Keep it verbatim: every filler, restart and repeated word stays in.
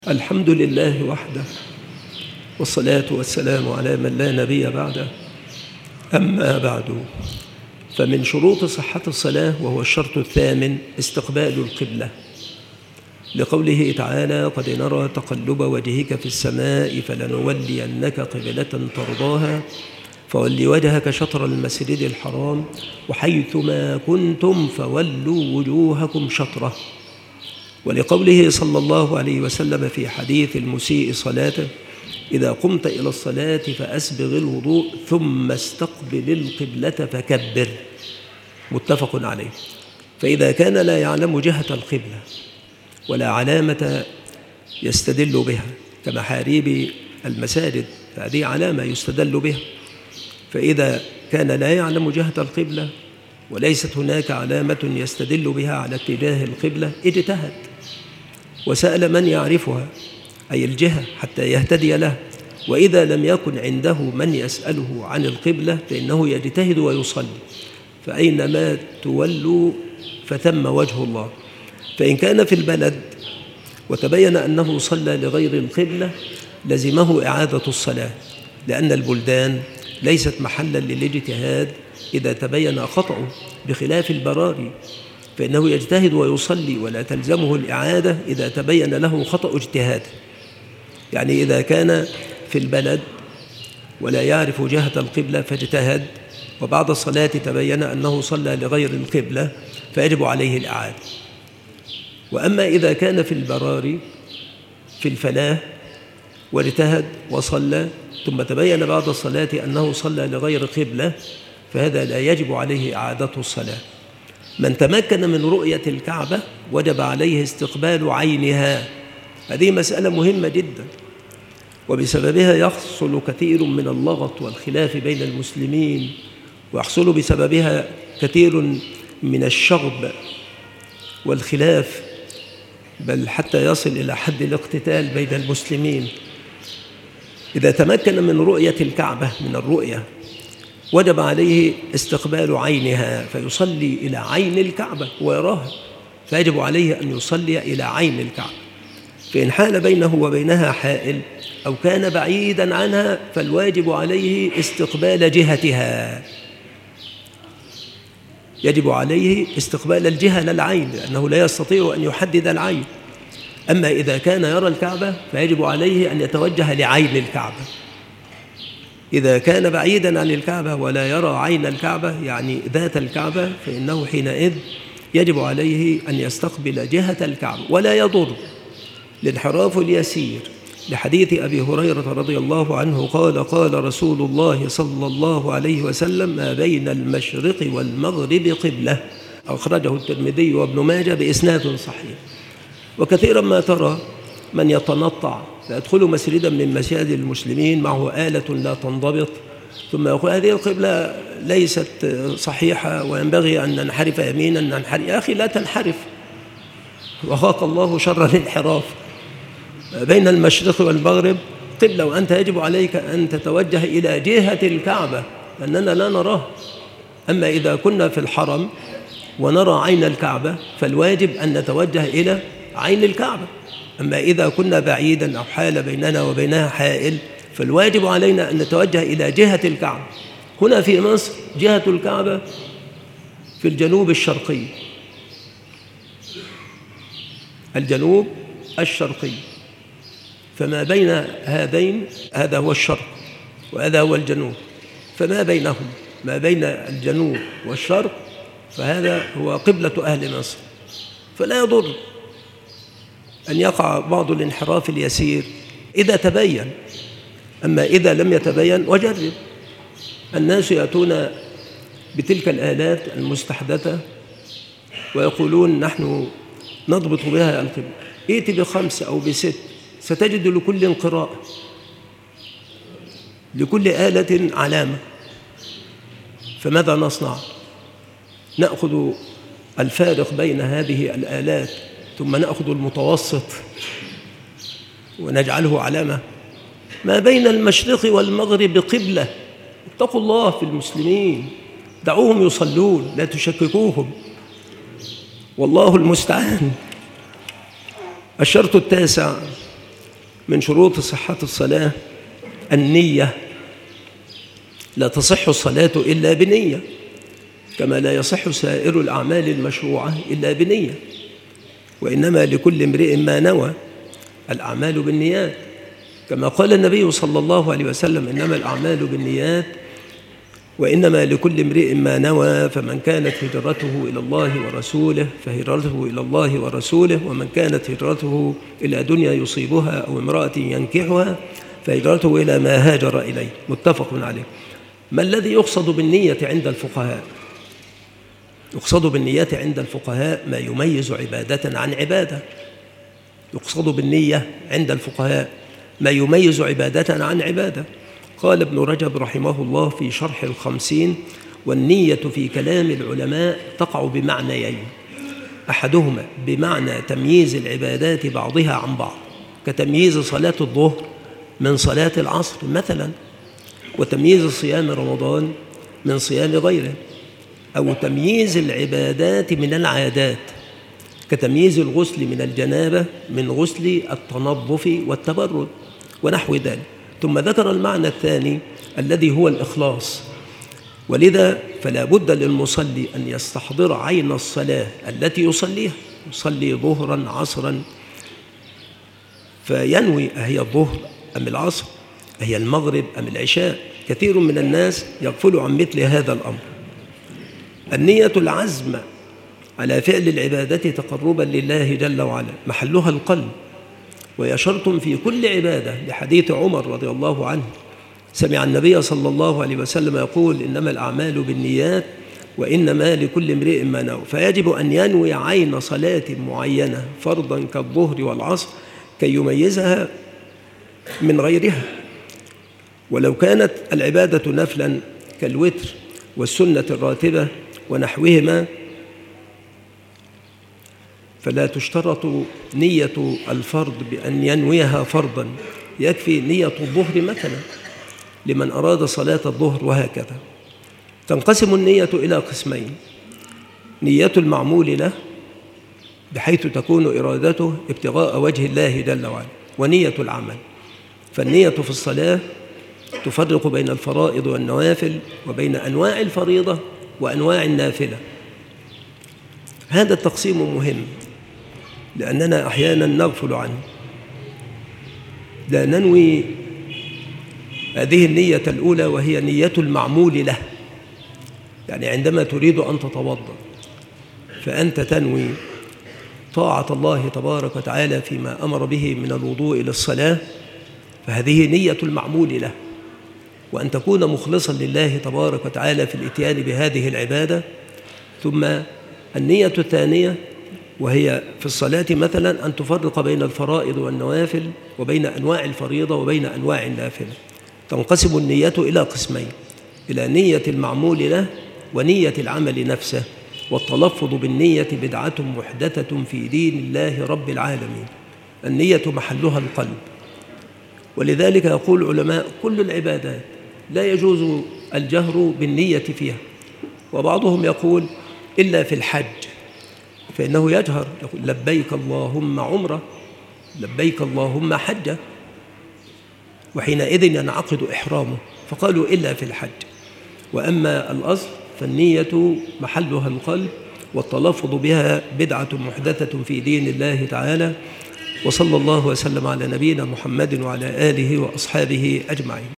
الحمد لله وحده، والصلاة والسلام على من لا نبي بعده. أما بعد، فمن شروط صحة الصلاة وهو الشرط الثامن استقبال القبلة، لقوله تعالى: قد نرى تقلب وجهك في السماء فلنولينك قبلة ترضاها فول وجهك شطر المسجد الحرام وحيثما كنتم فولوا وجوهكم شطره. ولقوله صلى الله عليه وسلم في حديث المسيء صلاته: إذا قمت إلى الصلاة فأسبغ الوضوء ثم استقبل القبلة فكبر، متفق عليه. فإذا كان لا يعلم جهة القبلة ولا علامة يستدل بها كمحاريب المساجد، فهذه علامة يستدل بها. فإذا كان لا يعلم جهة القبلة وليست هناك علامة يستدل بها على اتجاه القبلة، اجتهد وسأل من يعرفها أي الجهة حتى يهتدي له. وإذا لم يكن عنده من يسأله عن القبلة فإنه يجتهد ويصلي، فأينما تولوا فثم وجه الله. فإن كان في البلد وتبين أنه صلى لغير القبلة لزمه إعادة الصلاة، لأن البلدان ليست محلا للاجتهاد إذا تبين خطأه، بخلاف البراري فإنه يجتهد ويصلي ولا تلزمه الإعادة إذا تبين له خطأ اجتهاد. يعني إذا كان في البلد ولا يعرف جهة القبلة فاجتهد وبعد الصلاة تبين أنه صلى لغير القبلة فيجب عليه الإعادة. وأما إذا كان في البراري في الفلاة واجتهد وصلى ثم تبين بعد الصلاة أنه صلى لغير قبلة فهذا لا يجب عليه إعادة الصلاة. من تمكن من رؤية الكعبة وجب عليه استقبال عينها، هذه مسألة مهمة جدا، وبسببها يحصل كثير من اللغط والخلاف بين المسلمين، ويحصل بسببها كثير من الشغب والخلاف، بل حتى يصل إلى حد الاقتتال بين المسلمين. إذا تمكن من رؤية الكعبة من الرؤية وجب عليه استقبال عينها، فيصلي إلى عين الكعبة ويراها، فيجب عليه أن يصلي إلى عين الكعبة. فإن حال بينه وبينها حائل أو كان بعيدا عنها فالواجب عليه استقبال جهتها، يجب عليه استقبال الجهة للعين، لأنه لا يستطيع أن يحدد العين. أما إذا كان يرى الكعبة فيجب عليه أن يتوجه لعين الكعبة. إذا كان بعيدا عن الكعبة ولا يرى عين الكعبة يعني ذات الكعبة فإنه حينئذ يجب عليه أن يستقبل جهة الكعبة، ولا يضر الانحراف اليسير، لحديث أبي هريرة رضي الله عنه قال: قال رسول الله صلى الله عليه وسلم: ما بين المشرق والمغرب قبلة، أخرجه الترمذي وابن ماجه بإسناد صحيح. وكثيرا ما ترى من يتنطع فيدخل مسجدا من مساجد المسلمين معه آلة لا تنضبط ثم يقول هذه القبلة ليست صحيحة وينبغي أن ننحرف يمينا ننحرف. يا أخي لا تنحرف، وخاق الله شر الانحراف. بين المشرق والمغرب قبلة، وأنت يجب عليك أن تتوجه إلى جهة الكعبة لأننا لا نراه. أما إذا كنا في الحرم ونرى عين الكعبة فالواجب أن نتوجه إلى عين الكعبة. أما إذا كنا بعيدا أو حال بيننا وبينها حائل فالواجب علينا أن نتوجه إلى جهة الكعبة. هنا في مصر جهة الكعبة في الجنوب الشرقي، الجنوب الشرقي، فما بين هذين هذا هو الشرق وهذا هو الجنوب، فما بينهم ما بين الجنوب والشرق فهذا هو قبلة أهل مصر. فلا يضر أن يقع بعض الانحراف اليسير إذا تبين. أما إذا لم يتبين وجرب. الناس يأتون بتلك الآلات المستحدثة ويقولون نحن نضبط بها القبلة، ائت بخمس أو بست ستجد لكل قراءة، لكل آلة علامة. فماذا نصنع؟ نأخذ الفارق بين هذه الآلات ثم نأخذ المتوسط ونجعله علامة. ما بين المشرق والمغرب قبلة. اتقوا الله في المسلمين، دعوهم يصلون لا تشككوهم، والله المستعان. الشرط التاسع من شروط صحة الصلاة النية. لا تصح الصلاة إلا بنية، كما لا يصح سائر الأعمال المشروعة إلا بنية، وإنما لكل امرئ ما نوى، الأعمال بالنيات، كما قال النبي صلى الله عليه وسلم: إنما الأعمال بالنيات وإنما لكل امرئ ما نوى، فمن كانت هجرته إلى الله ورسوله فهجرته إلى الله ورسوله، ومن كانت هجرته إلى دنيا يصيبها أو امرأة ينكحها فهجرته إلى ما هاجر إليه. متفق عليه. ما الذي يقصد بالنية عند الفقهاء؟ يقصد بالنية عند الفقهاء ما يميز عبادة عن عبادة. يقصد بالنية عند الفقهاء ما يميز عبادة عن عبادة. قال ابن رجب رحمه الله في شرح الخمسين: والنية في كلام العلماء تقع بمعنيين: أحدهما بمعنى تمييز العبادات بعضها عن بعض، كتمييز صلاة الظهر من صلاة العصر مثلا، وتمييز صيام رمضان من صيام غيره، أو تمييز العبادات من العادات، كتمييز الغسل من الجنابة من غسل التنظف والتبرد ونحو ذلك. ثم ذكر المعنى الثاني الذي هو الإخلاص. ولذا فلا بد للمصلي أن يستحضر عين الصلاة التي يصليها، يصلي ظهرا عصرا، فينوي: أهي الظهر أم العصر؟ أهي المغرب أم العشاء؟ كثير من الناس يغفل عن مثل هذا الأمر. النية العزم على فعل العبادة تقربا لله جل وعلا، محلها القلب، وهي شرط في كل عبادة، لحديث عمر رضي الله عنه: سمع النبي صلى الله عليه وسلم يقول: إنما الأعمال بالنيات وإنما لكل امرئ ما نوى. فيجب أن ينوي عين صلاة معينة فرضا كالظهر والعصر كي يميزها من غيرها. ولو كانت العبادة نفلا كالوتر والسنة الراتبة ونحوهما فلا تشترط نية الفرض بأن ينويها فرضا، يكفي نية الظهر مثلا لمن أراد صلاة الظهر، وهكذا. تنقسم النية إلى قسمين: نية المعمول له بحيث تكون إرادته ابتغاء وجه الله جل وعلا، ونية العمل. فالنية في الصلاة تفرق بين الفرائض والنوافل وبين أنواع الفريضة وأنواع النافلة. هذا التقسيم مهم لأننا أحيانا نغفل عنه، لا ننوي هذه النية الأولى وهي نية المعمول له. يعني عندما تريد أن تتوضأ فأنت تنوي طاعة الله تبارك وتعالى فيما أمر به من الوضوء للصلاة، فهذه نية المعمول له، وأن تكون مخلصا لله تبارك وتعالى في الإتيان بهذه العبادة. ثم النية الثانية وهي في الصلاة مثلا أن تفرق بين الفرائض والنوافل وبين أنواع الفريضة وبين أنواع النافلة. تنقسم النية إلى قسمين: إلى نية المعمول له ونية العمل نفسه. والتلفظ بالنية بدعة محدثة في دين الله رب العالمين. النية محلها القلب، ولذلك يقول العلماء: كل العبادات لا يجوز الجهر بالنية فيها. وبعضهم يقول: إلا في الحج فإنه يجهر، يقول: لبيك اللهم عمرة، لبيك اللهم حجة، وحينئذ ينعقد إحرامه. فقالوا: إلا في الحج. وأما الأصل فالنية محلها القلب، والتلفظ بها بدعة محدثة في دين الله تعالى. وصلى الله وسلم على نبينا محمد وعلى آله وأصحابه أجمعين.